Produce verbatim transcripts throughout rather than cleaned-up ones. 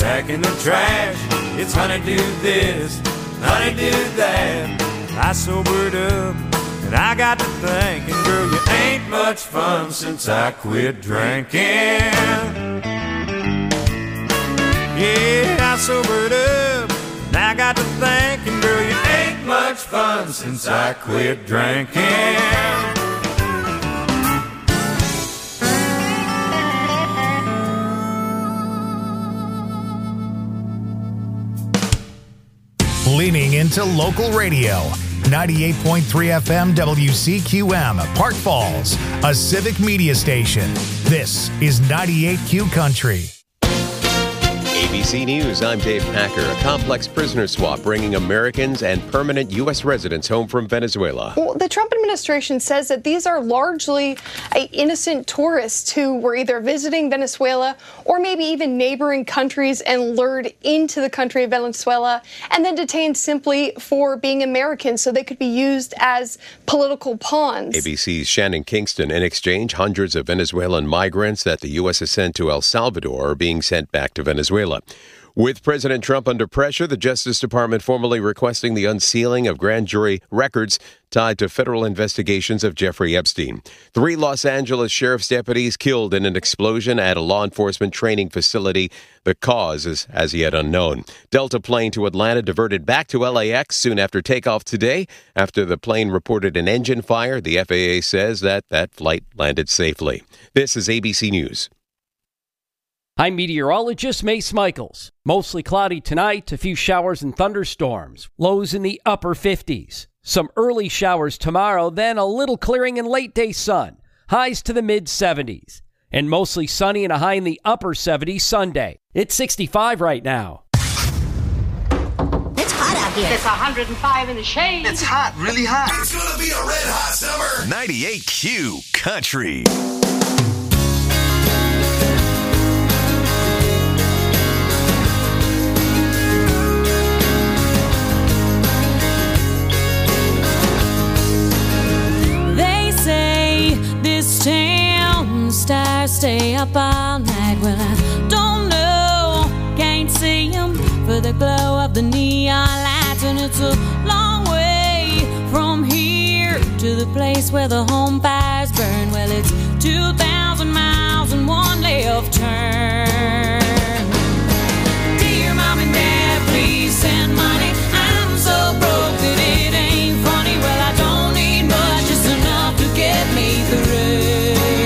stacking the trash. It's honey do this, honey do that. I sobered up and I got to thinking, girl, you ain't much fun since I quit drinking. Yeah, I sobered up and I got to thinking, girl, you ain't much fun since I quit drinking. Leaning into local radio. ninety-eight point three F M W C Q M, Park Falls, a civic media station. This is ninety-eight Q Country. A B C News, I'm Dave Packer. A complex prisoner swap bringing Americans and permanent U S residents home from Venezuela. Well, the Trump administration says that these are largely uh, innocent tourists who were either visiting Venezuela or maybe even neighboring countries and lured into the country of Venezuela and then detained simply for being Americans so they could be used as political pawns. A B C's Shannon Kingston. In exchange, hundreds of Venezuelan migrants that the U S has sent to El Salvador are being sent back to Venezuela. With President Trump under pressure, the Justice Department formally requesting the unsealing of grand jury records tied to federal investigations of Jeffrey Epstein. Three Los Angeles sheriff's deputies killed in an explosion at a law enforcement training facility. The cause is as yet unknown. Delta plane to Atlanta diverted back to L A X soon after takeoff today. After the plane reported an engine fire, the F A A says that that flight landed safely. This is A B C News. I'm meteorologist Mace Michaels. Mostly cloudy tonight, a few showers and thunderstorms. Lows in the upper fifties. Some early showers tomorrow, then a little clearing and late day sun. Highs to the mid seventies. And mostly sunny and a high in the upper seventies Sunday. It's sixty-five right now. It's hot out here. It's one hundred five in the shade. It's hot, really hot. It's gonna be a red hot summer. ninety-eight Q Country. Stars stay up all night. Well, I don't know, can't see them for the glow of the neon lights. And it's a long way from here to the place where the home fires burn. Well, it's two thousand miles and one left turn. Dear Mom and Dad, please send money. I'm so broke that it ain't funny. Well, I don't need much, just enough to get me through.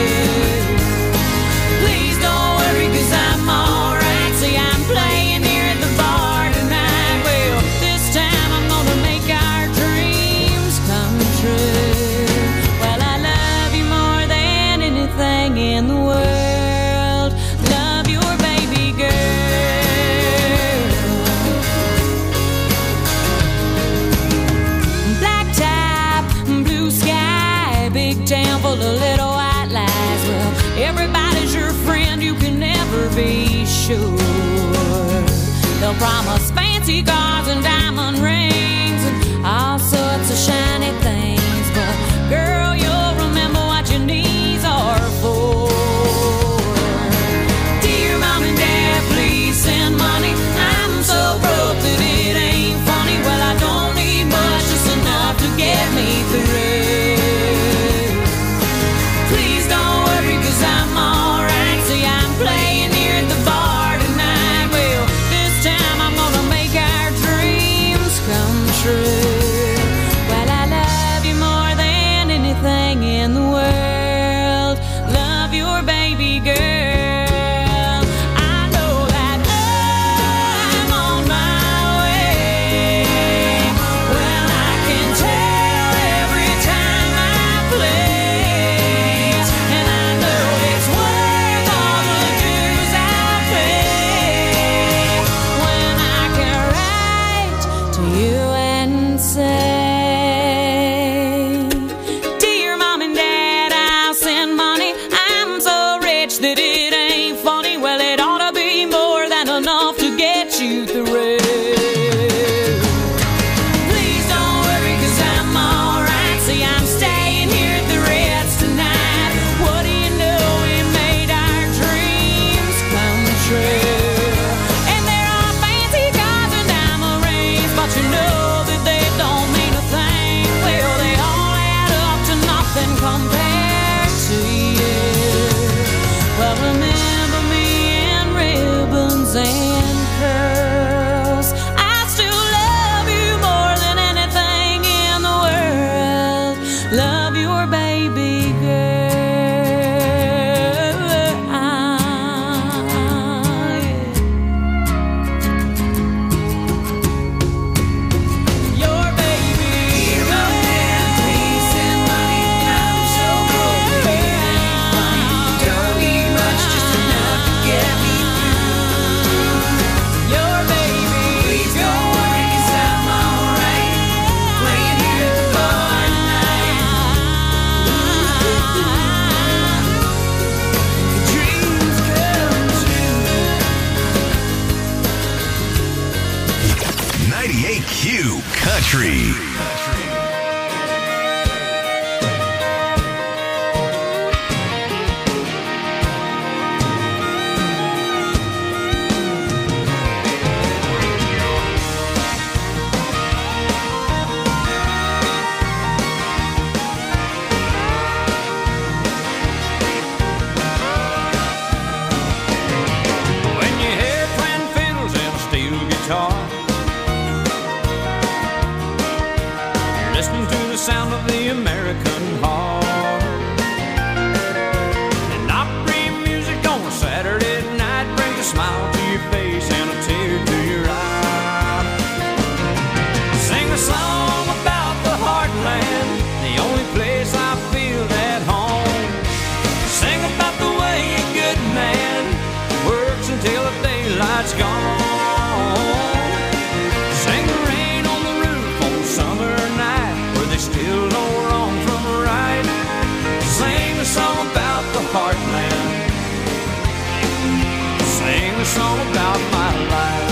Be sure they'll promise fancy cars and diamond rings and all sorts of shiny things, but girl, you'll remember what your knees are for. Dear Mom and Dad, please send money. I'm so broke that it ain't funny. Well, I don't need much, just enough to get me through. Please don't worry, 'cause I'm alright. See, I'm playing true. Well, I love Country. Sound of the American heart. And Opry music on a Saturday night brings a smile to your face and a tear to your eye. Sing a song about the heartland, the only place I feel at home. Sing about the way a good man works until the daylight's gone. Sing the rain on the roof on a summer night, still know wrong from right. Sing a song about the heartland. Sing a song about my life.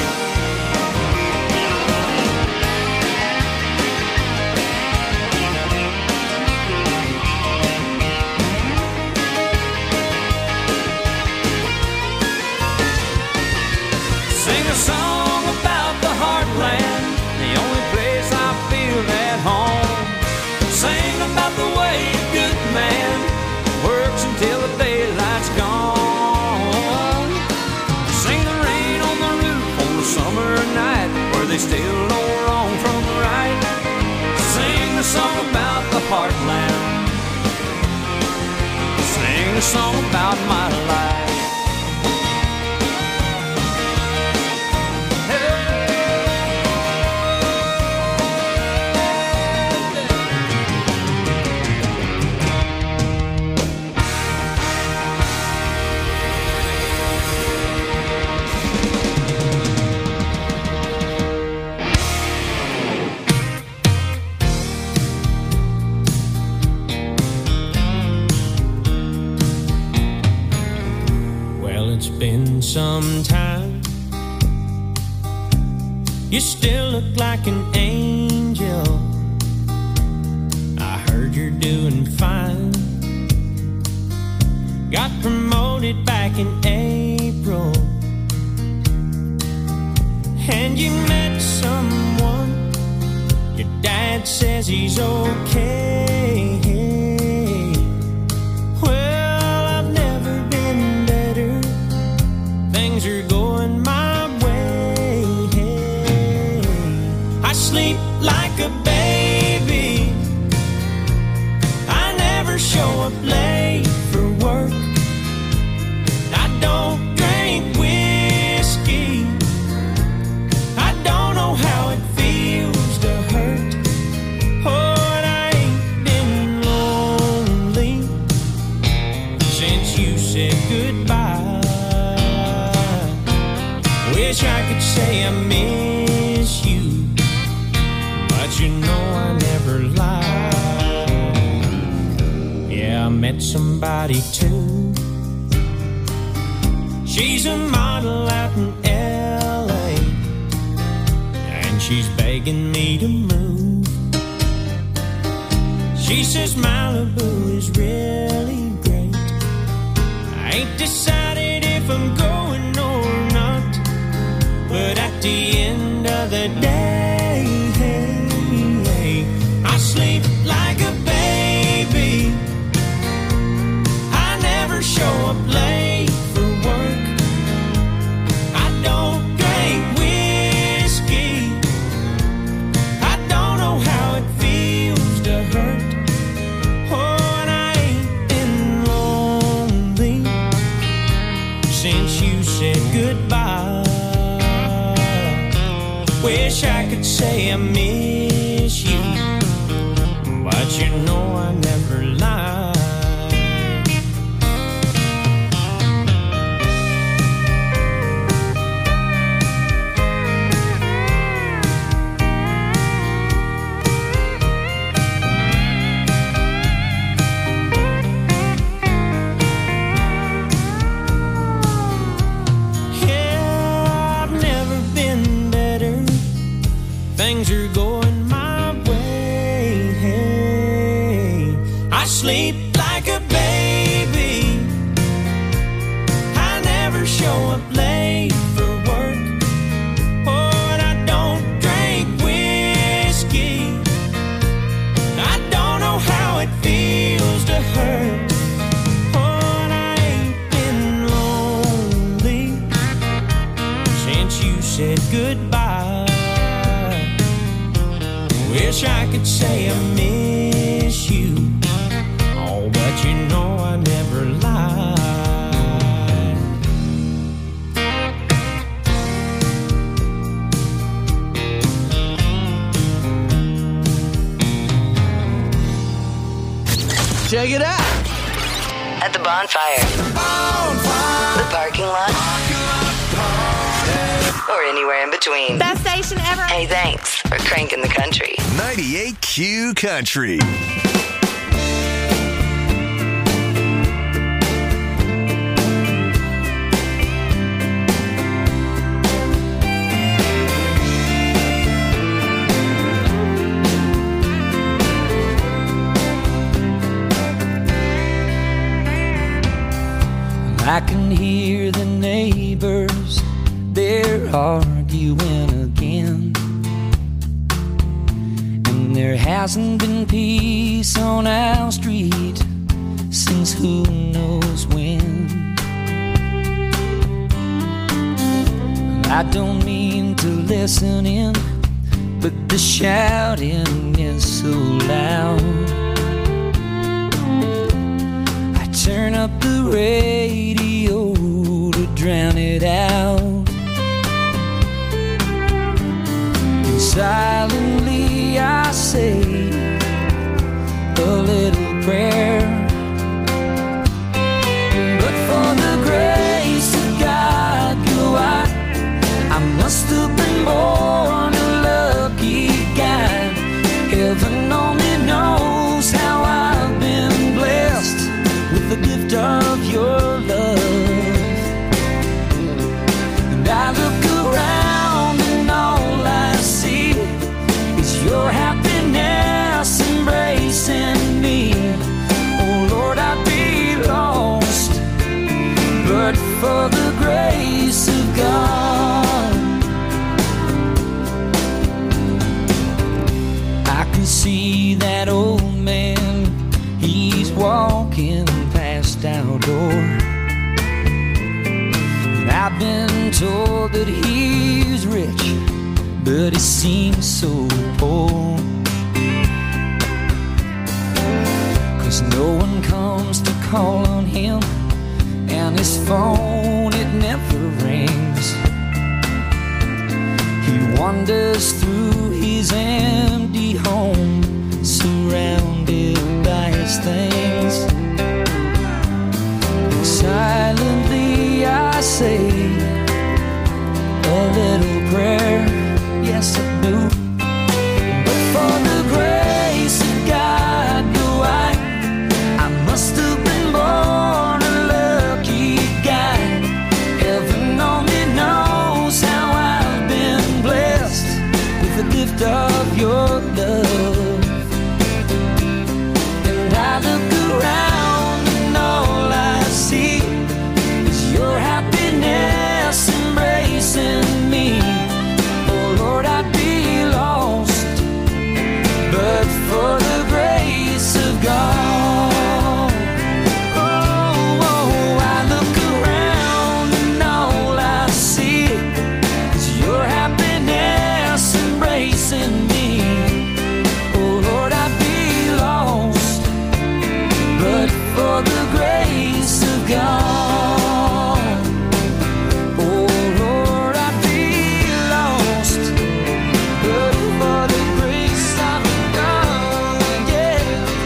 Sing a song about the heartland, the only place I feel at home. Sing about the way a good man works until the daylight's gone. Sing the rain on the roof on a summer night where they still know wrong from right. Sing a song about the heartland. Sing a song about my life. Some time. You still look like an angel. I heard you're doing fine. Got promoted back in April, and you met someone. Your dad says he's okay. Well, I've never been better. Things are going my way. I sleep like a baby. I never show up late for work. I don't drink whiskey. I don't know how it feels to hurt. Oh, and I ain't been lonely since you said goodbye. Wish I could say I miss you, but you know I never lie. Yeah, I met somebody too. She's a model out in L A, and she's begging me to move. She says Malibu is really great. I ain't decided if I'm going or not, but at the end of the day, hey, hey, I sleep like a baby. I never show up late for work. I don't drink whiskey. I don't know how it feels to hurt. Oh, and I ain't been lonely since you said goodbye. Wish I could say I miss you, but you know I never lie. Things are going my show up late for work. Oh, and I don't drink whiskey. I don't know how it feels to hurt. Oh, and I ain't been lonely since you said goodbye. Wish I could say I miss you. Oh, but you know I never lied. Check it out. At the bonfire. Bonfire. The parking lot. Or anywhere in between. Best station ever. Hey, thanks for cranking the country. ninety-eight Q Country. I can hear the neighbors, they're arguing again. And there hasn't been peace on our street since who knows when. I don't mean to listen in, but the shouting is so loud. Turn up the radio to drown it out. And silently I say a little prayer. But for the grace of God, you are, I must have been born a lucky guy. Heaven only knows how I've been blessed with the gift of your love. And I look around and all I see is your happiness embracing me. Oh Lord, I'd be lost but for the grace of God. I can see that old man, he's walking past our door. And I've been told that he's rich, but he seems so poor. 'Cause no one comes to call on him, and his phone, it never rings. He wanders through his empty home, surrounded by his things. Silently I say a little prayer, yes I do. But for the grace of God, go I, I must have been born a lucky guy. Heaven only knows how I've been blessed with the gift of your love. And I look around and all I see is your happiness embracing me. Oh Lord, I'd be lost but for the grace of God. Oh, oh, I look around and all I see is your happiness embracing me. Oh Lord, I'd be lost but for the grace of God. Oh Lord, I'd be lost but for the grace of God. Yeah.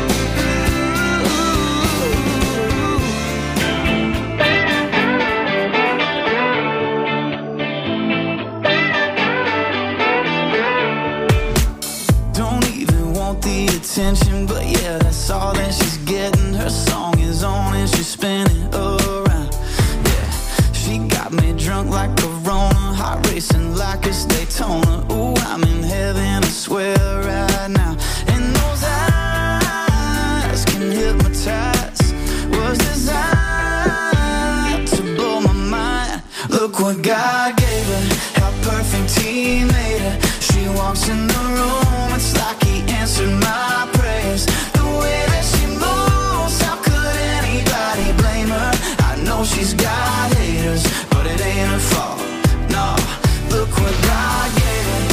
Don't even want the attention, but yeah, that's all that she's getting. Her song is on and she's spinning around. Yeah, she got me drunk like Corona, heart racing like it's Daytona. Ooh, I'm in heaven, I swear right now. And those eyes can hypnotize, was designed to blow my mind. Look what God gave her, how perfect He made her. She walks in the room, it's like He answered my prayers. The way that she moves, how could anybody blame her? I know she's got haters, but it ain't her fault. No, look what God gave her.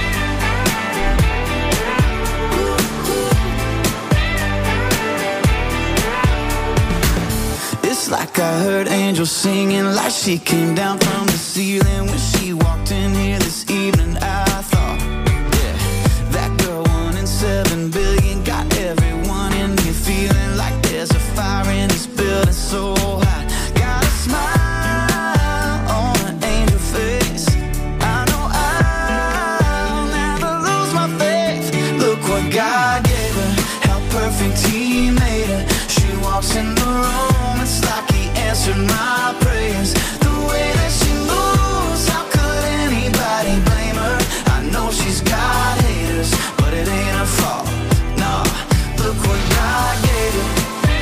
It's like I heard angels singing, like she came down from the ceiling when she walked in here this evening. I thought, yeah, that girl one in seven billion got everyone in here feeling like there's a fire in this building so hot. Got a smile on an angel face. I know I'll never lose my faith. Look what God gave her, how perfect He made her. She walks in the room, it's like He answered my prayers. The way that she moves, how could anybody blame her? I know she's got haters, but it ain't her fault. No, look what God gave her.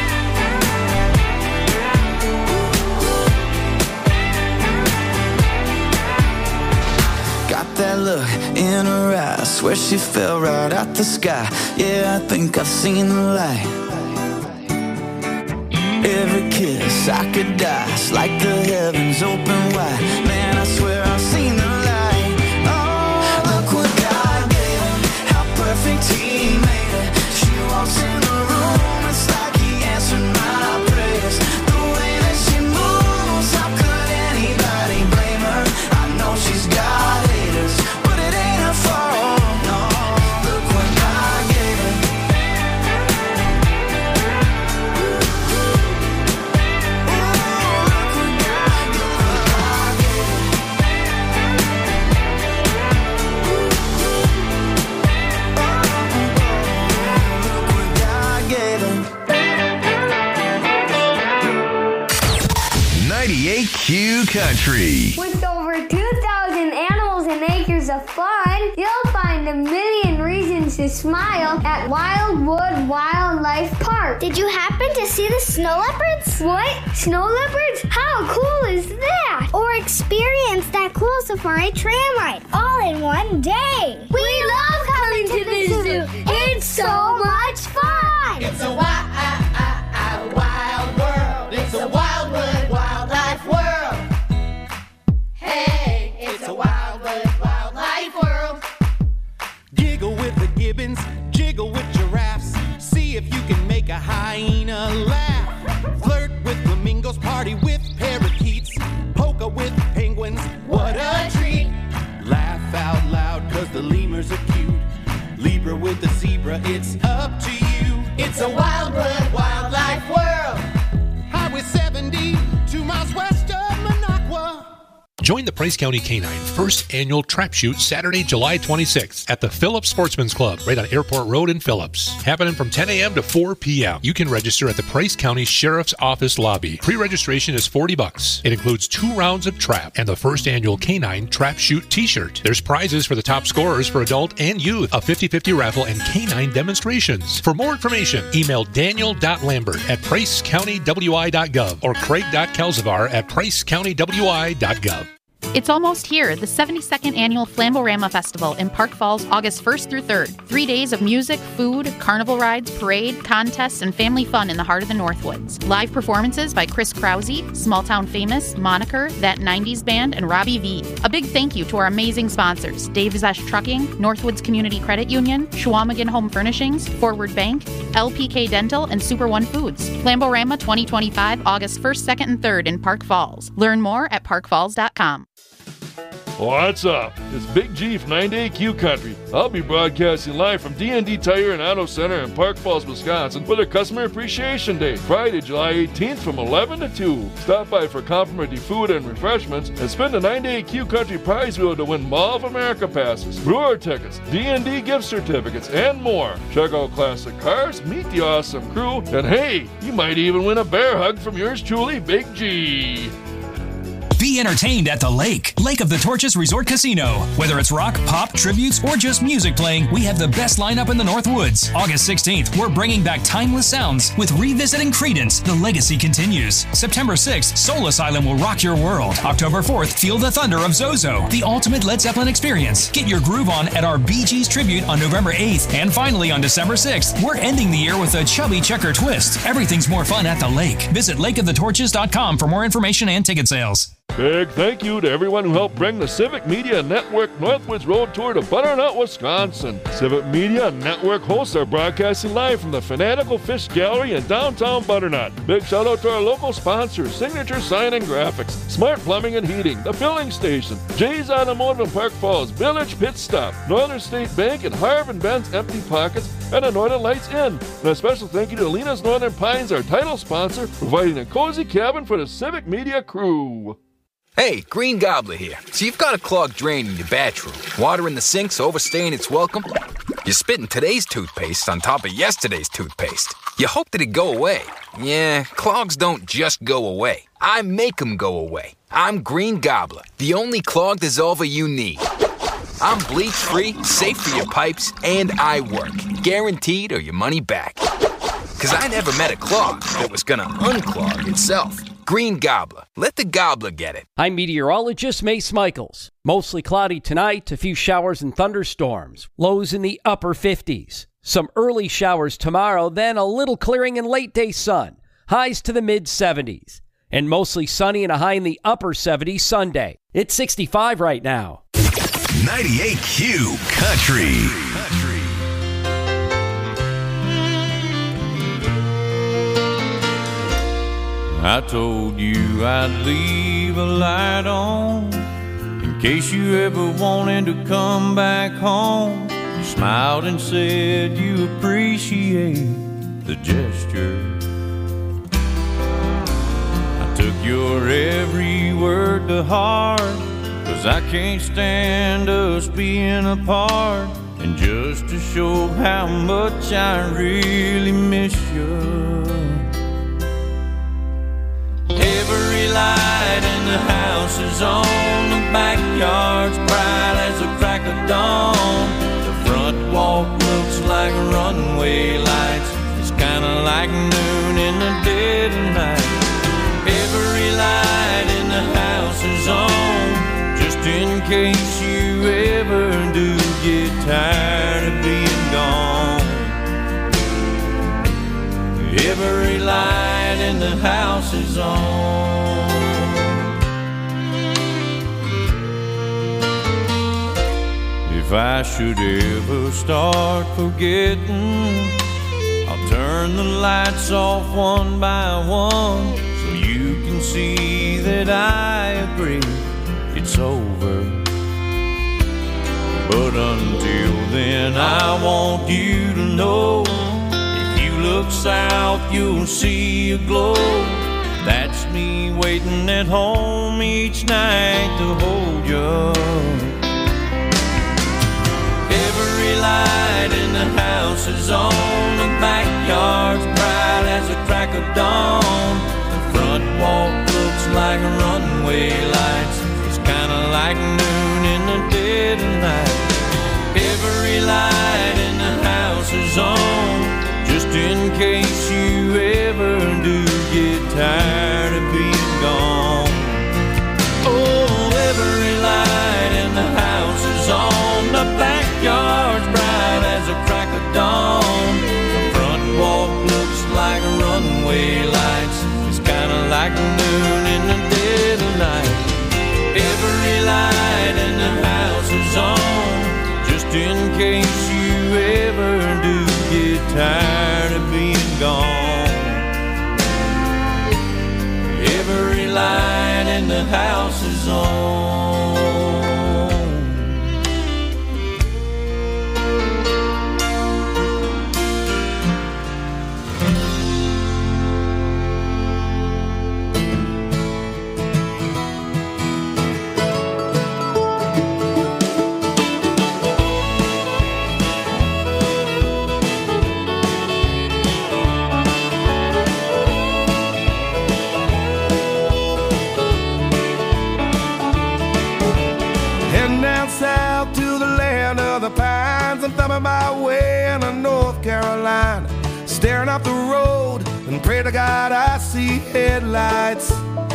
Got that look in her eyes, swear she fell right out the sky. Yeah, I think I've seen the light. Every kiss I could die, it's like the heavens open wide. Man, I swear I've seen the light. Oh, look what God gave her, how perfect He made her. She walks in the room, it's like He answered my prayers. The way that she moves, how could anybody blame her? I know she's got haters, but it ain't her fault. No, look what God gave her. ninety-eight Q Country. With over two thousand animals and acres of fun, you'll find a million reasons to smile at Wildwood Wildlife Park. Did you happen to see the snow leopards? What? Snow leopards? How cool is that? Or experience that cool safari tram ride all in one day. We, we love coming to the zoo. It's so much fun. It's a wild, wild world. It's a Wildwood Wildlife world. Hey, it's a Wildwood Wildlife world. Giggle with the gibbons, jiggle with giraffes. See if you can make a hyena laugh. Flirt with flamingos, party with parakeets. Polka with penguins, what a treat. Laugh out loud, cause the lemurs are cute. Libra with the zebra, it's up to you. It's a Wildwood Wildlife world. Highway seventy, two miles west of Minocqua. Join the Price County Canine first annual trap shoot Saturday, July twenty-sixth at the Phillips Sportsman's Club right on Airport Road in Phillips. Happening from ten a.m. to four p.m. You can register at the Price County Sheriff's Office lobby. Pre-registration is forty bucks. It includes two rounds of trap and the first annual Canine Trap Shoot t-shirt. There's prizes for the top scorers for adult and youth, a fifty-fifty raffle, and canine demonstrations. For more information, email daniel dot lambert at price county w i dot gov or craig dot kelzevar at price county w i dot gov. It's almost here, the seventy-second Annual Flamborama Festival in Park Falls, August first through third. Three days of music, food, carnival rides, parade, contests, and family fun in the heart of the Northwoods. Live performances by Chris Krause, Small Town Famous, Moniker, That nineties Band, and Robbie V. A big thank you to our amazing sponsors, Dave Zesh Trucking, Northwoods Community Credit Union, Schwamigan Home Furnishings, Forward Bank, L P K Dental, and Super One Foods. Flamborama twenty twenty-five, August first, second, and third in Park Falls. Learn more at park falls dot com. What's up? It's Big G from ninety-eight Q Country. I'll be broadcasting live from D and D Tire and Auto Center in Park Falls, Wisconsin for their Customer Appreciation Day, Friday, July eighteenth from eleven to two. Stop by for complimentary food and refreshments and spin the ninety-eight Q Country prize wheel to win Mall of America passes, brewer tickets, D and D gift certificates, and more. Check out classic cars, meet the awesome crew, and hey, you might even win a bear hug from yours truly, Big G. Be entertained at the Lake. Lake of the Torches Resort Casino. Whether it's rock, pop, tributes, or just music playing, we have the best lineup in the North Woods. August sixteenth, we're bringing back timeless sounds with revisiting Creedence. The legacy continues. September sixth, Soul Asylum will rock your world. October fourth, feel the thunder of Zozo, the ultimate Led Zeppelin experience. Get your groove on at our Bee Gees tribute on November eighth. And finally, on December sixth, we're ending the year with a chubby checker twist. Everything's more fun at the Lake. Visit lake of the torches dot com for more information and ticket sales. Big thank you to everyone who helped bring the Civic Media Network Northwoods Road Tour to Butternut, Wisconsin. Civic Media Network hosts are broadcasting live from the Fanatical Fish Gallery in downtown Butternut. Big shout out to our local sponsors, Signature Sign and Graphics, Smart Plumbing and Heating, The Filling Station, Jay's Automotive in Park Falls, Village Pit Stop, Northern State Bank, and Harv and Ben's Empty Pockets, and the Northern Lights Inn. And a special thank you to Alina's Northern Pines, our title sponsor, providing a cozy cabin for the Civic Media crew. Hey, Green Gobbler here. So you've got a clogged drain in your bathroom. Water in the sink's overstaying its welcome. You're spitting today's toothpaste on top of yesterday's toothpaste. You hope that it'd go away. Yeah, clogs don't just go away. I make them go away. I'm Green Gobbler, the only clog dissolver you need. I'm bleach-free, safe for your pipes, and I work. Guaranteed or your money back. Because I never met a clog that was gonna unclog itself. Green Gobbler. Let the gobbler get it. I'm meteorologist Mace Michaels. Mostly cloudy tonight, a few showers and thunderstorms. Lows in the upper fifties. Some early showers tomorrow, then a little clearing and late day sun. Highs to the mid seventies. And mostly sunny and a high in the upper seventies Sunday. It's sixty-five right now. ninety-eight Q Country. I told you I'd leave a light on in case you ever wanted to come back home. You smiled and said you appreciate the gesture. I took your every word to heart, 'cause I can't stand us being apart. And just to show how much I really miss you, every light in the house is on. The backyard's bright as a crack of dawn. The front walk looks like runway lights. It's kinda like noon in the dead of night. Every light in the house is on, just in case you ever do get tired of being gone. Every light in the house is on. If I should ever start forgetting, I'll turn the lights off one by one, so you can see that I agree it's over. But until then, I want you to know, look south, you'll see a glow. That's me waiting at home each night to hold you. Every light in the house is on. The backyard's bright as a crack of dawn. The front walk looks like runway lights. It's kinda like noon in the dead of night. Every light in the house is on, just in case you ever do get tired of being gone. Oh, every light in the house is on. The backyard's bright as a crack of dawn. The front walk looks like runway lights. It's kinda like noon in the dead of night. Every light in the house is on, just in case you ever do get tired of being gone. Every light in the house is on. as I'm thumbing my way into North Carolina, staring up the road and pray to God I see headlights.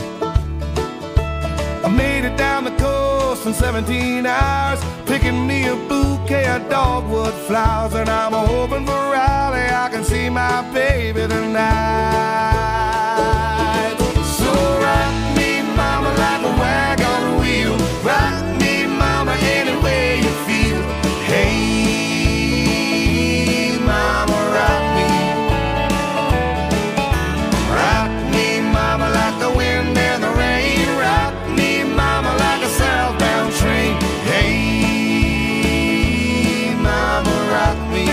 I made it down the coast in seventeen hours, picking me a bouquet of dogwood flowers, and I'm hoping for Raleigh I can see my baby tonight. So rock me, mama, like a wagon wheel. Rock me, mama, any way you feel. Hey, mama, rock me. Rock me, mama, like the wind and the rain. Rock me, mama, like a southbound train. Hey, mama, rock me.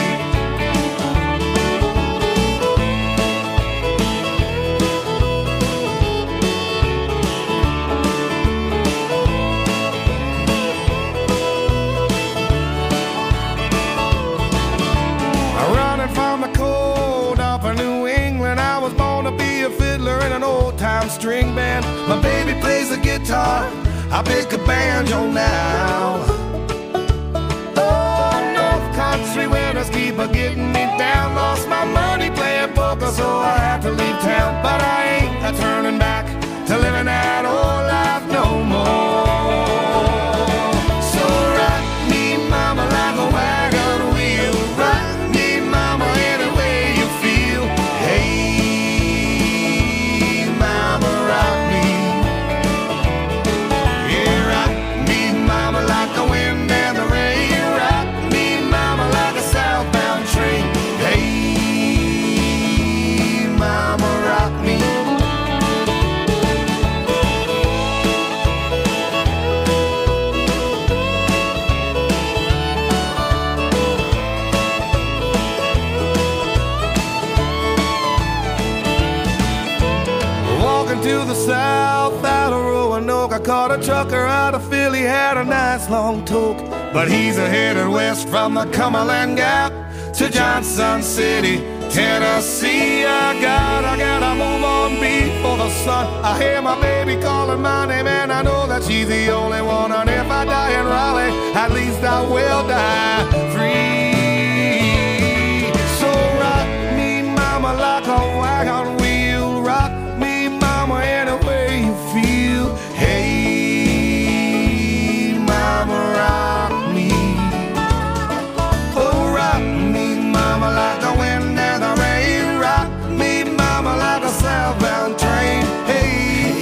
Running from the cold up in New England, I was born to be a fiddler in an old-time string band. My baby plays the guitar, I pick a banjo now. Oh, North Country winters keep a getting me down. Lost my money playing poker, so I had to leave town. But I ain't a turning back to living that old life no more. So rock me, mama, like a wagon wheel. Rock me, mama, any way you feel. Hey, mama, rock me. Yeah, rock me, mama, like the wind and the rain. Rock me, mama, like a southbound train. Hey, mama, rock me. Walking to the south out of Roanoke, I caught a trucker out of Philly, had a nice long toke. But he's a headed west from the Cumberland Gap to Johnson City, Tennessee. I got, I gotta move on before the sun. I hear my baby calling my name, and I know that she's the only one. And if I die in Raleigh, at least I will die free. So rock me, mama, like a wagon wheel. Rock me, mama, any way you feel. Hey, mama, rock me. Oh, rock me, mama, like the wind and the rain. Rock me, mama, like a southbound train. Hey,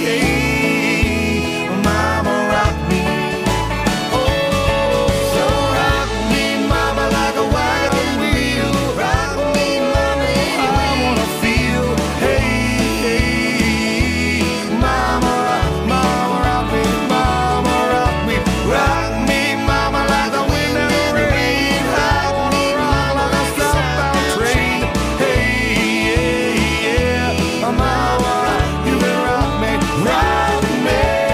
hey, mama, rock me. Oh, so rock me, mama, like a wagon wheel. Rock me, mama, I wanna feel. Hey, hey, mama, mama, rock me, mama, rock me. Rock me, mama, like the wind and the rain. I wanna rock like a southbound train. Hey, yeah, yeah, mama, you can rock me, rock me.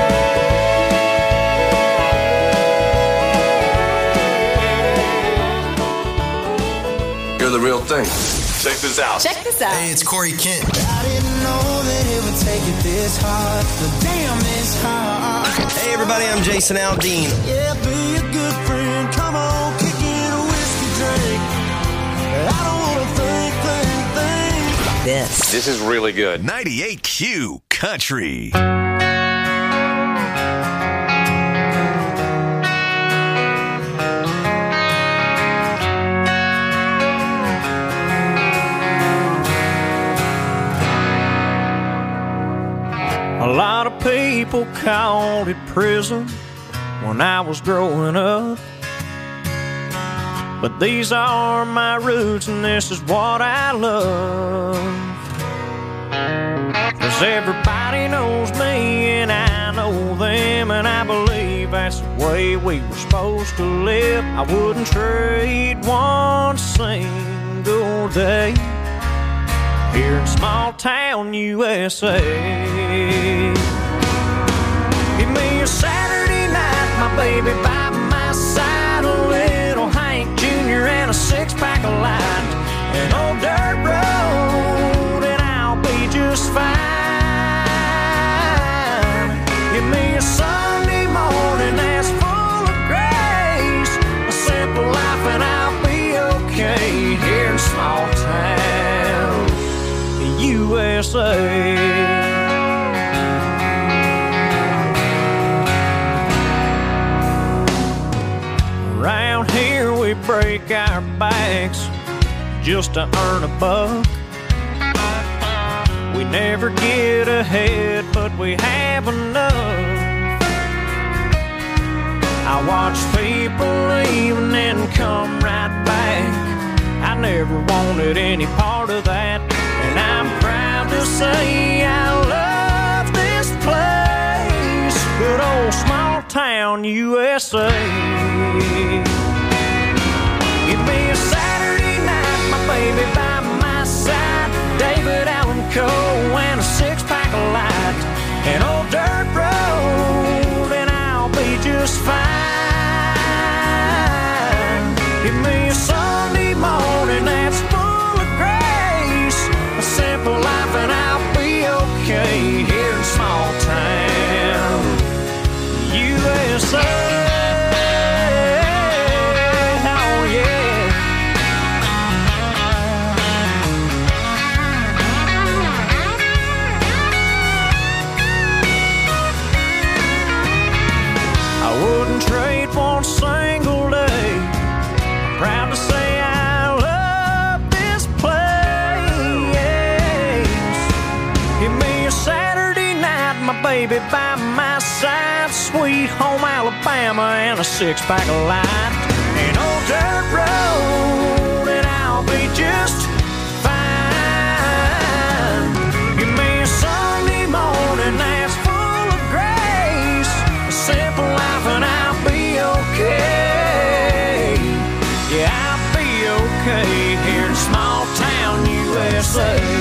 You're the real thing. Check this out. Check this out. Hey, it's Corey Kent. I didn't know that it would take it this hard, but damn, it's hard. Hey everybody, I'm Jason Aldean. Yeah, be a good friend. Come on, kick in a whiskey drink. I don't wanna think, think, think. This. This is really good. ninety-eight Q Country. A lot of people called it prison when I was growing up, but these are my roots and this is what I love. 'Cause everybody knows me and I know them, and I believe that's the way we were supposed to live. I wouldn't trade one single day here in small town U S A. Give me a Saturday night, my baby by my side, a little Hank Junior and a six-pack of light, an old dirt road, and I'll be just fine. Give me a Sunday morning that's full of grace, a simple life, and I'll be break our backs just to earn a buck. We never get ahead, but we have enough. I watch people leave and then come right back. I never wanted any part of that, and I'm proud to say I love this place. Good old small town U S A. Give me a Saturday night, my baby by my side, David Allan Coe and a six-pack of light, an old dirt road, and I'll be just fine. Give me a Sunday morning that's full of grace, a simple life, and I'll be okay here in small town U S A. Oh yeah. I wouldn't trade one single day. Proud to say I love this place. Give me a Saturday night, my baby by my side, sweet home Alabama and a six-pack of light, an old dirt road, and I'll be just fine. Give me a Sunday morning that's full of grace, a simple life, and I'll be okay. Yeah, I'll be okay here in small town U S A.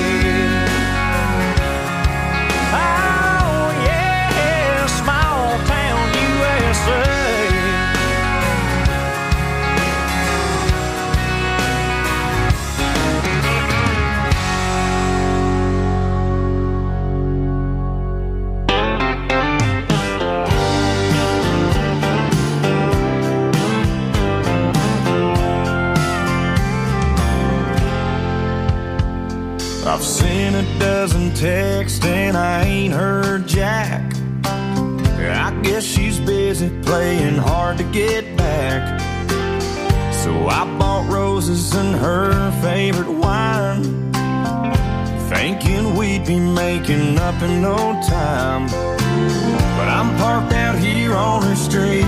Oh yeah, small town U S A. I've seen a dozen texts and I ain't heard jack. I guess she's busy playing hard to get back. So I bought roses and her favorite wine, thinking we'd be making up in no time. But I'm parked out here on her street.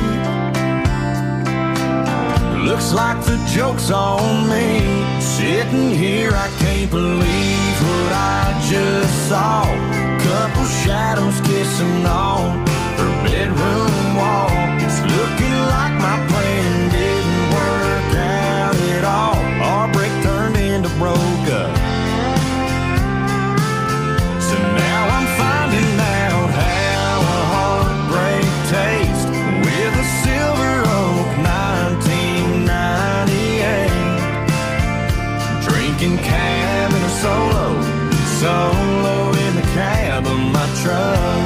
Looks like the joke's on me. Sitting here, I can't believe what I just saw. Couple shadows kissing on her bedroom wall. It's looking like my plan didn't work out at all. Our break turned into broke up. So now I'm finding out how a heartbreak tastes with a Silver Oak nineteen ninety-eight. Drinking cab in a solo, solo in the cab of my truck.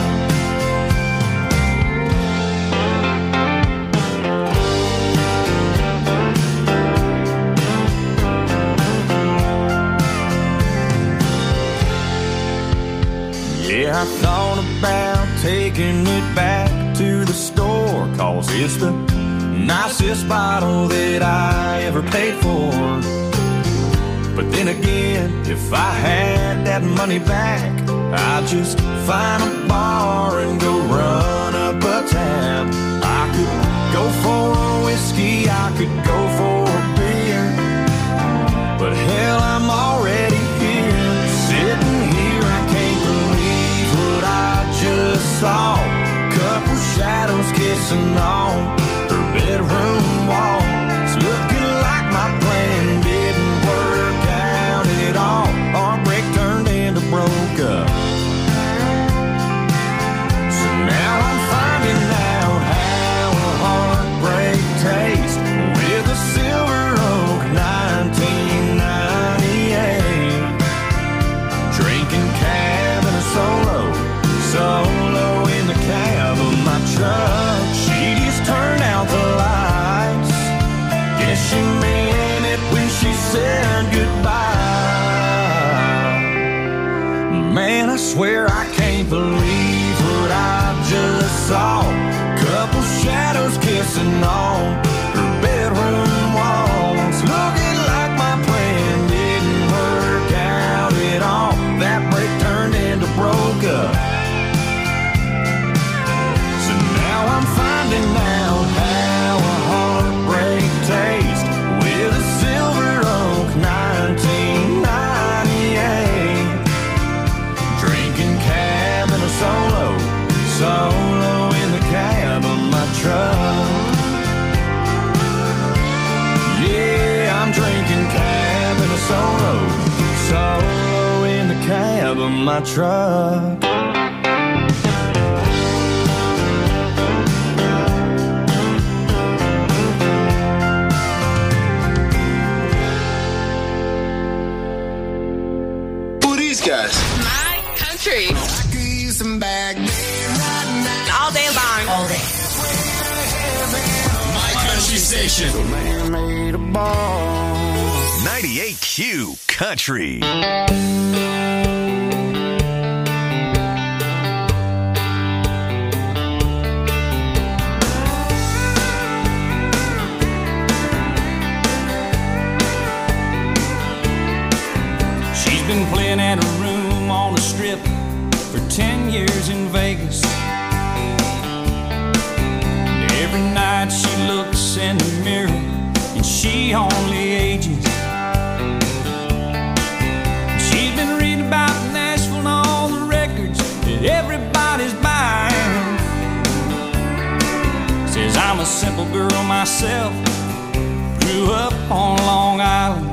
Yeah, I thought about taking it back to the store, 'cause it's the nicest bottle that I ever paid for. But then again, if I had that money back, I'd just find a bar and go run up a tab. I could go for a whiskey, I could go for a beer, but hell, I'm already here. Sitting here, I can't believe what I just saw. Couple shadows kissing on her bedroom wall. It's looking like my plan didn't work out at all. Our break turned into broke up. So now I'm finding out how a heartbreak tastes with a Silver Oak nineteen ninety-eight. Drinking cab and a solo, solo in the cab of my truck. She just turned out the lights. Guess she meant it when she said goodbye. Man, I swear I can't believe what I just saw. Couple shadows kissing on her bedroom walls. cab of my truck. Who are these guys? My country. All day long. All day. My country station. ninety-eight Q Country. She's been playing at a room on the strip for ten years in Vegas. And every night she looks in the mirror and she only ages. She's been reading about Nashville and all the records that everybody's buying. Says I'm a simple girl myself, grew up on Long Island.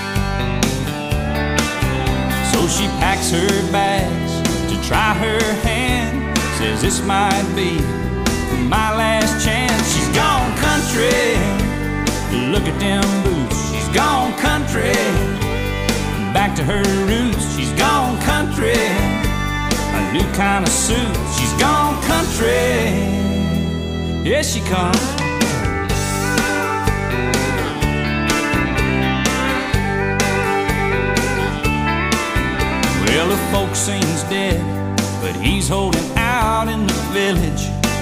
So she packs her bags to try her hand. Says this might be my last chance. She's gone country, look at them boots. She's gone country, back to her roots. She's gone country, a new kind of suit. She's gone country, here she comes. Well, the folk sings dead, but he's holding out in the village.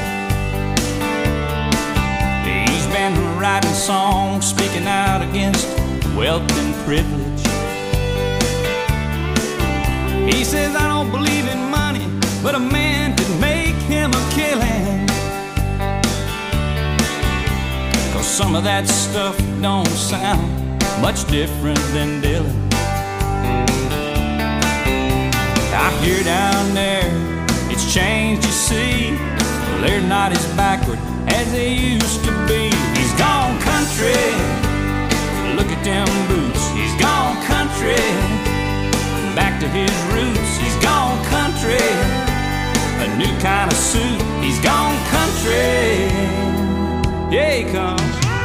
He's been writing songs, speaking out against wealth and privilege. He says, I don't believe in money, but a man could make him a killing. 'Cause some of that stuff don't sound much different than Dylan. I hear down there, it's changed, you see. Well, they're not as backward as they used to be. He's gone country, look at them boots. He's gone country, back to his roots. He's gone country, a new kind of suit. He's gone country, yeah he comes.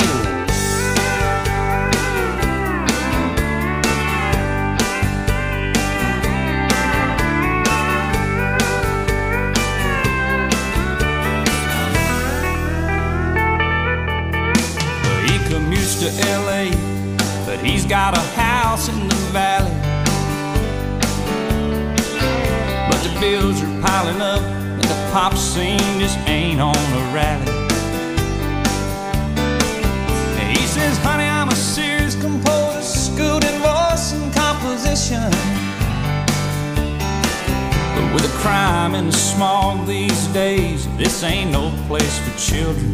To L A, but he's got a house in the valley. But the bills are piling up and the pop scene just ain't on a rally. And he says, honey, I'm a serious composer, schooled in voice and composition. But with the crime and the smog these days, this ain't no place for children.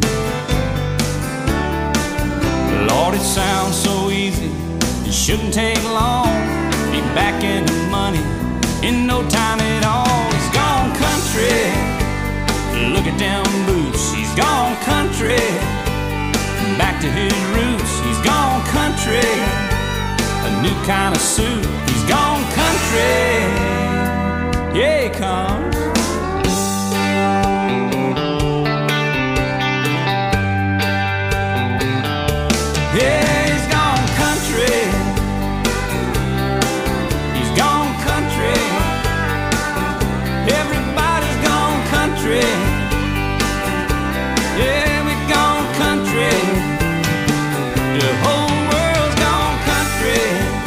Lord, it sounds so easy, it shouldn't take long. Be back in the money in no time at all. He's gone country, look at them boots. He's gone country, back to his roots. He's gone country, a new kind of suit. He's gone country, yeah he comes. Yeah, he's gone country. He's gone country. Everybody's gone country. Yeah, we've gone country. The whole world's gone country.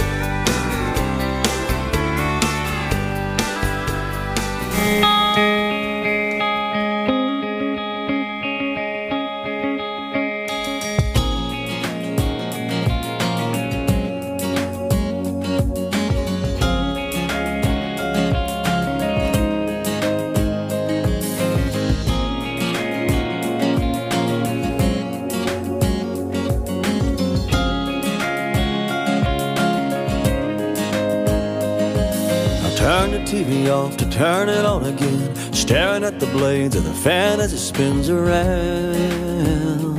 Turn the T V off to turn it on again, staring at the blades of the fan as it spins around.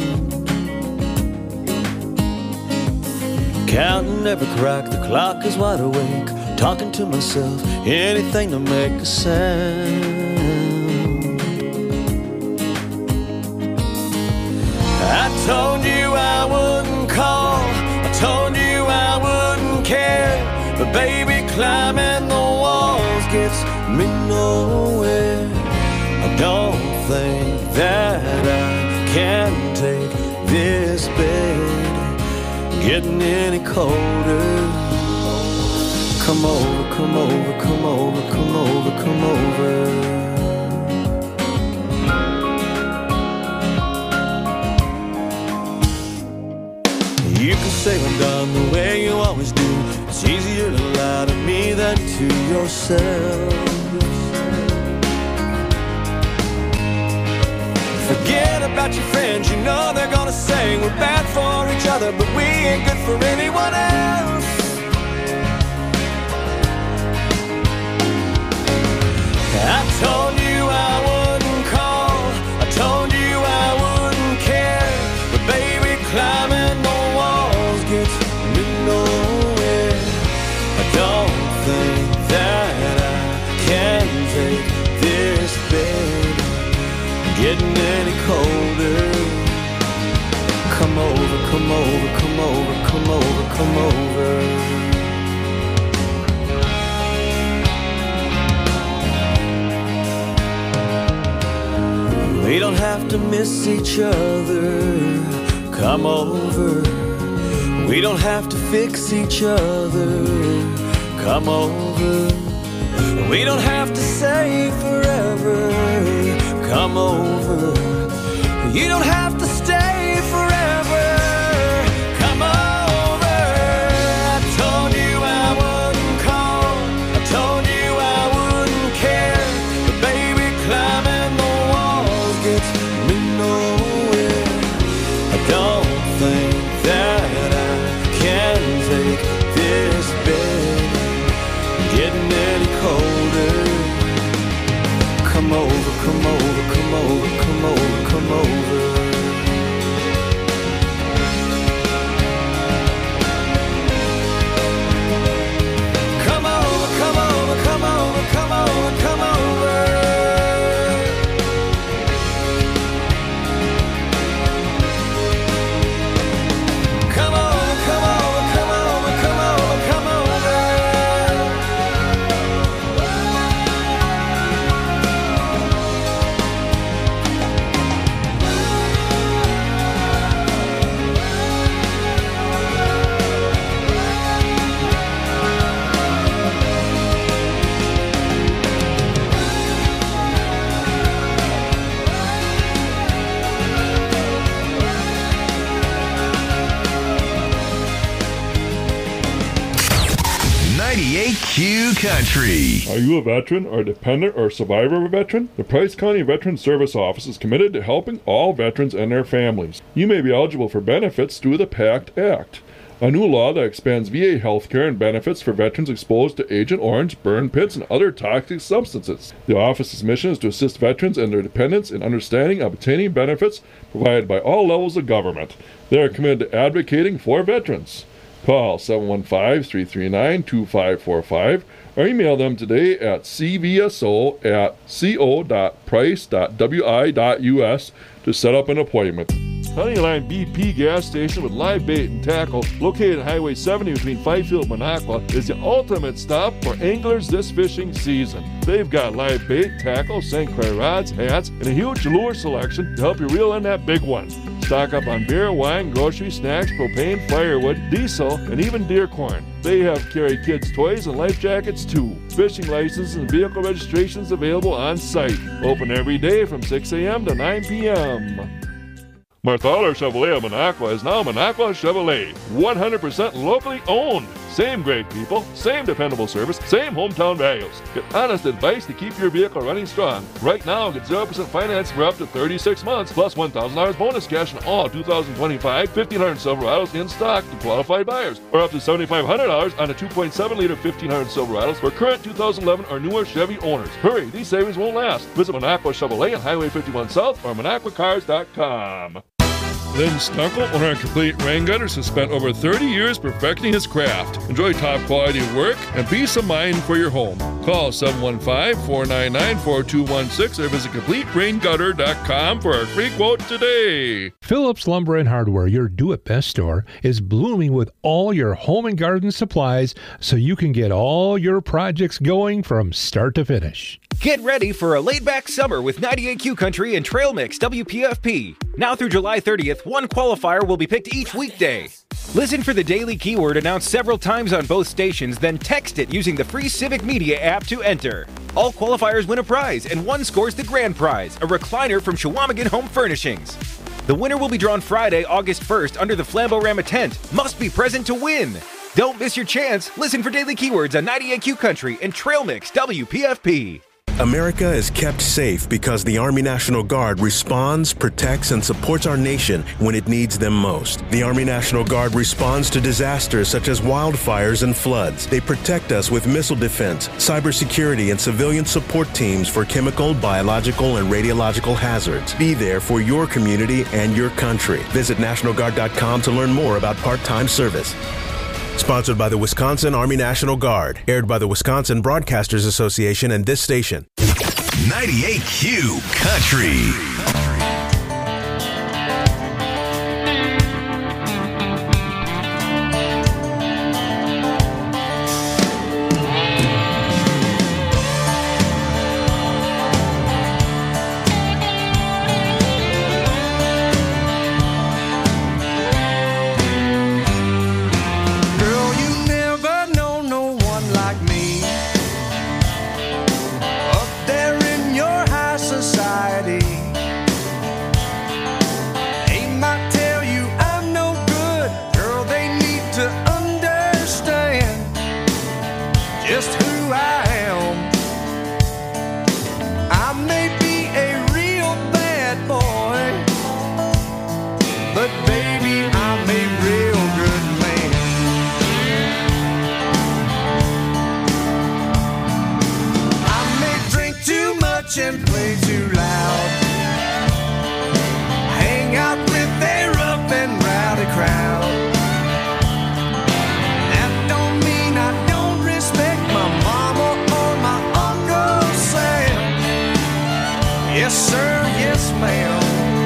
Counting every crack, the clock is wide awake, talking to myself, anything to make a sound. I told you I wouldn't call, I told you I wouldn't care, but baby, climbing the walls gets me nowhere. I don't think that I can take this bed getting any colder. Come over, come over, come over, come over, come over. You can say I'm done the way you always do. It's easier to lie to me than to yourself. Forget about your friends, you know they're gonna say we're bad for each other, but we ain't good for anyone else. I told you I wouldn't call, I told you I wouldn't care, but baby, climbing the walls gets me nowhere. I don't think that I can take this bed getting any colder. Come over, come over, come over, come over, come over. We don't have to miss each other. Come over. We don't have to fix each other. Come over. We don't have to say forever. Come over. You don't have to stay forever. Come over. I told you I wouldn't call, I told you I wouldn't care, but baby, climbing the walls gets me nowhere. I don't think that I can take this bed getting any colder. Come over, come over, come over, come over, come over. Come over, come over, come over, come over, come over. Come over, come over, come over, come over, come over. ninety-eight Q Country. Are you a veteran or dependent or survivor of a veteran? The Price County Veteran Service Office is committed to helping all veterans and their families. You may be eligible for benefits through the PACT Act, a new law that expands V A health care and benefits for veterans exposed to Agent Orange, burn pits, and other toxic substances. The office's mission is to assist veterans and their dependents in understanding and obtaining benefits provided by all levels of government. They are committed to advocating for veterans. Call seven one five, three three nine, two five four five or email them today at c v s o at co dot price dot w i dot u s to set up an appointment. Honeyline B P gas station with live bait and tackle located on Highway seventy between Fifield and Minocqua is the ultimate stop for anglers this fishing season. They've got live bait, tackle, Saint Croix rods, hats, and a huge lure selection to help you reel in that big one. Stock up on beer, wine, groceries, snacks, propane, firewood, diesel, and even deer corn. They have carry kids' toys and life jackets too. Fishing licenses and vehicle registrations available on site. Open every day from six a.m. to nine p.m. Marthaler Chevrolet of Minocqua is now Minocqua Chevrolet. one hundred percent locally owned. Same great people, same dependable service, same hometown values. Get honest advice to keep your vehicle running strong. Right now, get zero percent finance for up to thirty-six months, plus one thousand dollars bonus cash on all two thousand twenty-five fifteen hundred Silverados in stock to qualified buyers, or up to seven thousand five hundred dollars on a two point seven liter fifteen hundred Silverados for current two thousand eleven or newer Chevy owners. Hurry, these savings won't last. Visit Minocqua Chevrolet on Highway fifty-one South or Minocqua Cars dot com. Lynn Stunkel, owner of Complete Rain Gutters, has spent over thirty years perfecting his craft. Enjoy top quality work and peace of mind for your home. Call seven one five, four nine nine, four two one six or visit complete rain gutter dot com for a free quote today. Phillips Lumber and Hardware, your do-it-best store, is blooming with all your home and garden supplies so you can get all your projects going from start to finish. Get ready for a laid-back summer with ninety-eight Q Country and Trail Mix W P F P. Now through July thirtieth, one qualifier will be picked each weekday. Listen for the daily keyword announced several times on both stations, then text it using the free Civic Media app to enter. All qualifiers win a prize, and one scores the grand prize, a recliner from Shawamigan Home Furnishings. The winner will be drawn Friday, August first under the Flamborama tent. Must be present to win. Don't miss your chance. Listen for daily keywords on ninety-eight Q Country and Trail Mix W P F P. America is kept safe because the Army National Guard responds, protects, and supports our nation when it needs them most. The Army National Guard responds to disasters such as wildfires and floods. They protect us with missile defense, cybersecurity, and civilian support teams for chemical, biological, and radiological hazards. Be there for your community and your country. Visit National Guard dot com to learn more about part-time service. Sponsored by the Wisconsin Army National Guard. Aired by the Wisconsin Broadcasters Association and this station. ninety-eight Q Country. And play too loud. Hang out with a rough and rowdy crowd. That don't mean I don't respect my mama or my Uncle Sam. Yes sir, yes ma'am.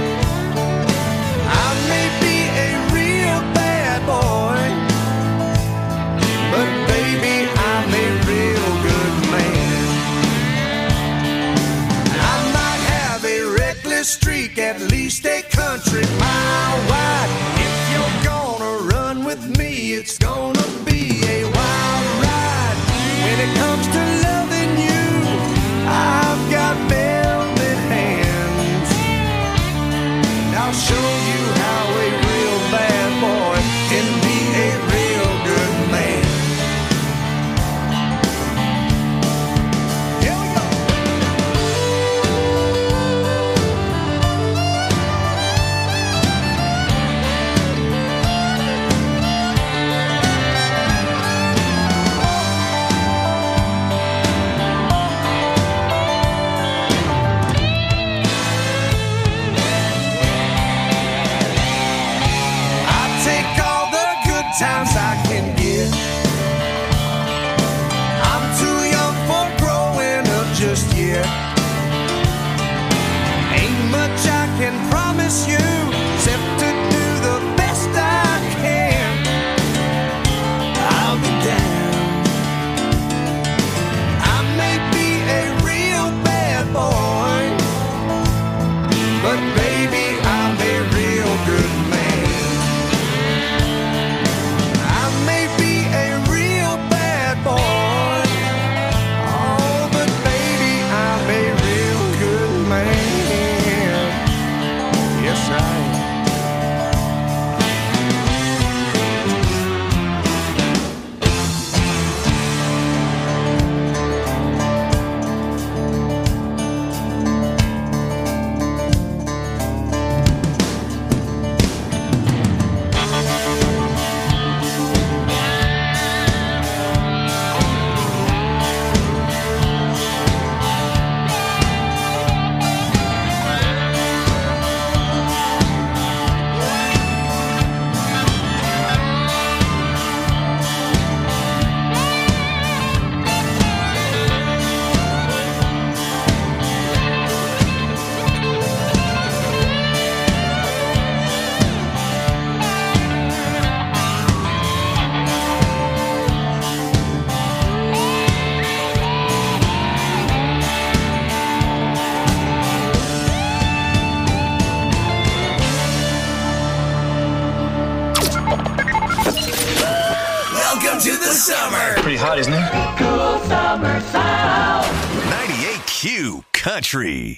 I may be a real bad boy, but baby I'm a real good man. Streak, at least a country mile wide. If you're gonna run with me, it's gonna be a wild ride. When it comes to loving you, I've got velvet hands. And I'll show you how a real bad boy can be a real good man. Times I can get. I'm too young for growing up just yet. Ain't much I can promise you except to do the best I can. I'll be down. I may be a real bad boy, but baby I'm a real good man. I may be a Welcome to the summer. Pretty hot, isn't it? Cool summer sound. ninety-eight Q Country.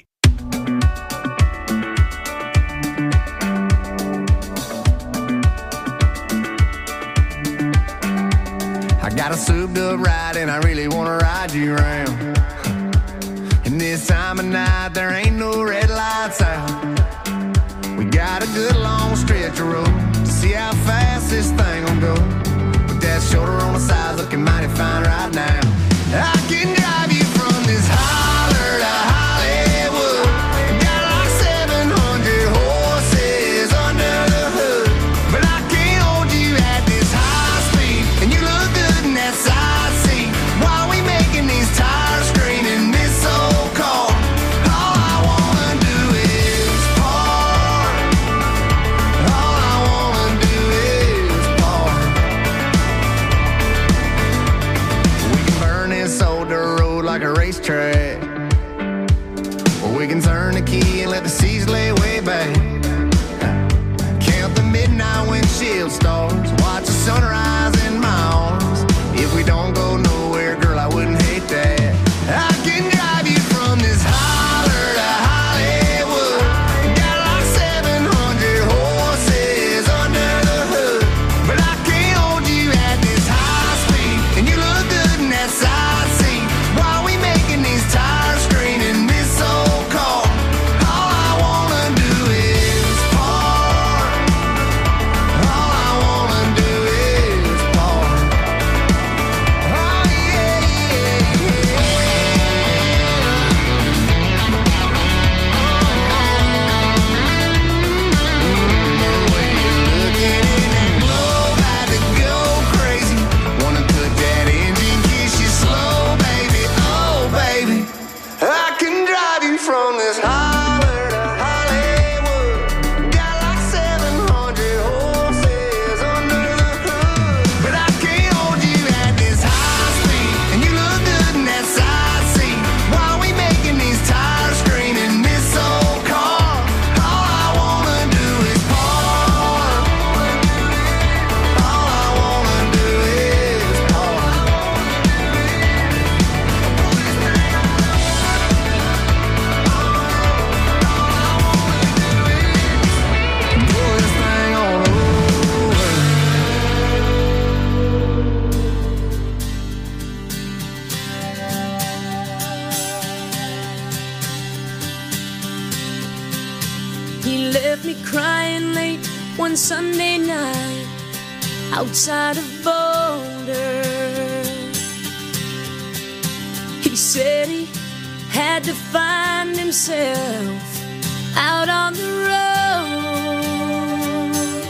I got a souped up ride and I really wanna ride you around. And this time of night there ain't no red lights out. We got a good long stretch of road to see how fast this thing will go. With that shoulder on the side looking mighty fine right now. I can drive you from this holler to Hollywood. Got like seven hundred horses under the hood. But I can't hold you at this high speed. And you look good in that side seat. While we making these tires scream in this old car. All I wanna do is park. All I wanna do is park. We can burn this old dirt road like a racetrack. Or we can turn the key and let the seas lay way back. Count the midnight windshield stars. Watch the sunrise in my arms. If we don't go nowhere, girl, I wouldn't hate that. I can drive you from this holler to Hollywood. Got like seven hundred horses under the hood. But I can't hold you at this high speed. And you look good in that side seat. While we making these tires scream in this old car. All I wanna do is park. All I wanna do is park. Oh yeah, yeah, The way you're looking in that globe, had to go crazy. Wanna put that engine, kiss you slow, baby. Oh, baby. I can drive you from this holler to Hollywood. Got like seven hundred horses under the hood. But I can't hold you at this high speed. And you look good in that side seat. While we making these tires scream in this old car. All I wanna do is park. All I wanna do is park. Pull this thing on over. He left me crying late one Sunday night outside of Boulder. He said he had to find himself out on the road.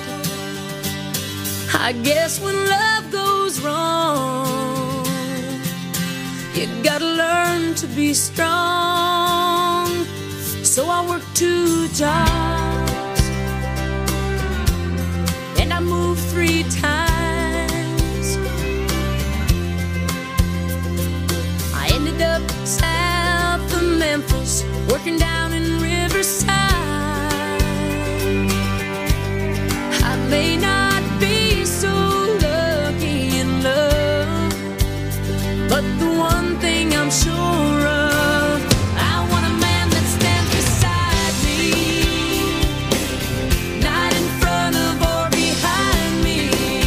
I guess when love goes wrong, you gotta learn to be strong. So I worked two jobs and I moved three times. I ended up south of Memphis, working down in Riverside. I may not be so lucky in love, but the one thing I'm sure of, I want a man that stands beside me, not in front of or behind me.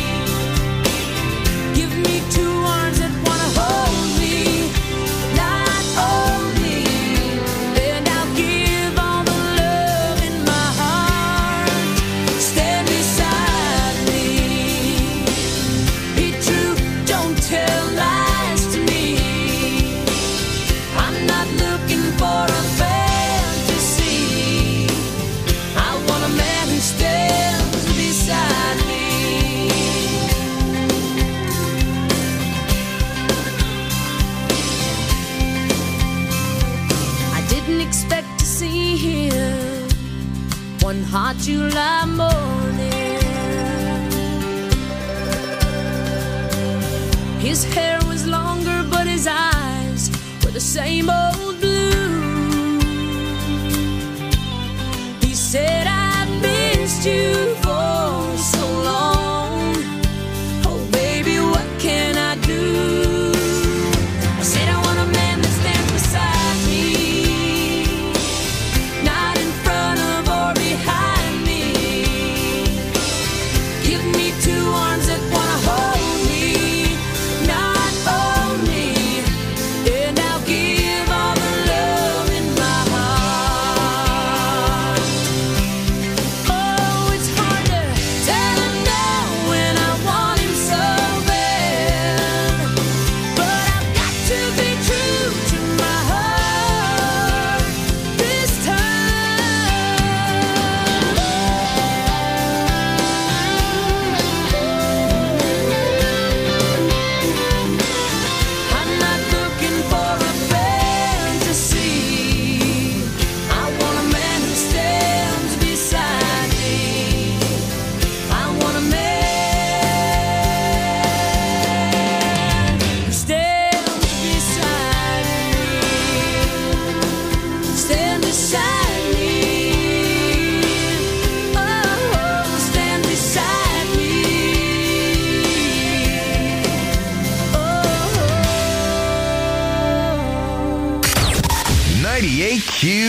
Give me two arms that wanna hold me, not only, and I'll give all the love in my heart. Stand beside me. Be true, don't tell lies to me. I'm not looking for a fantasy. I want a man who stands beside me. I didn't expect to see him one hot July morning. His hair was longer, but his eyes were the same old blue. He said, I've missed you for so long. Oh, baby, what can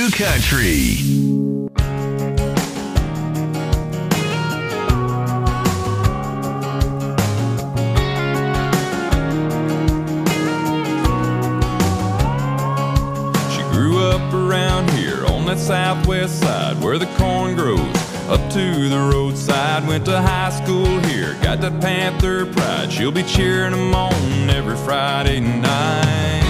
Q Country. That southwest side where the corn grows, up to the roadside. Went to high school here, got that Panther pride. She'll be cheering them on every Friday night.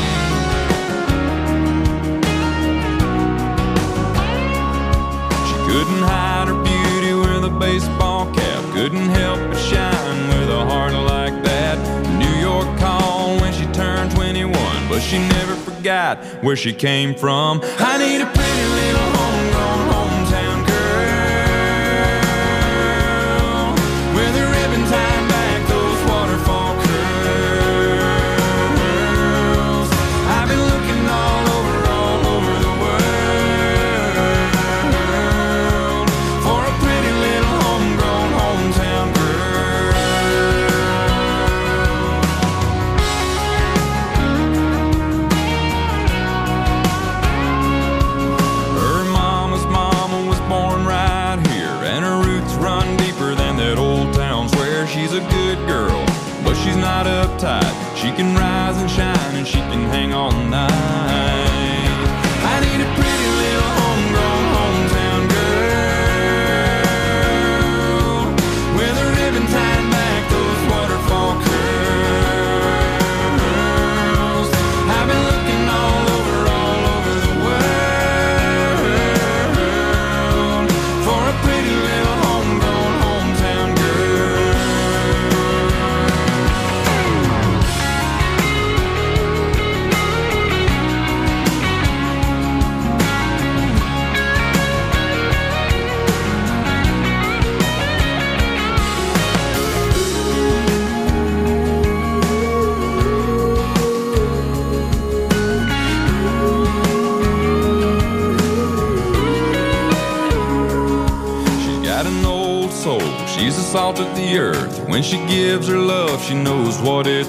She couldn't hide her beauty with a baseball cap, couldn't help but shine with a heart like that. New York called when she turned twenty-one, but she never forgot where she came from. I need a pretty little homegrown hometown girl with a ribbon tied back, those waterfall curls. I've been looking all over, all over the world for a pretty little homegrown hometown she's not uptight. She can rise and shine and she can hang all night. I need a pretty little homegrown hometown girl with a ribbon tied back, those waterfall curls. I've been looking all over, all over the world for a pretty little homegrown hometown girl. She's the salt of the earth. When she gives her love, she knows what it's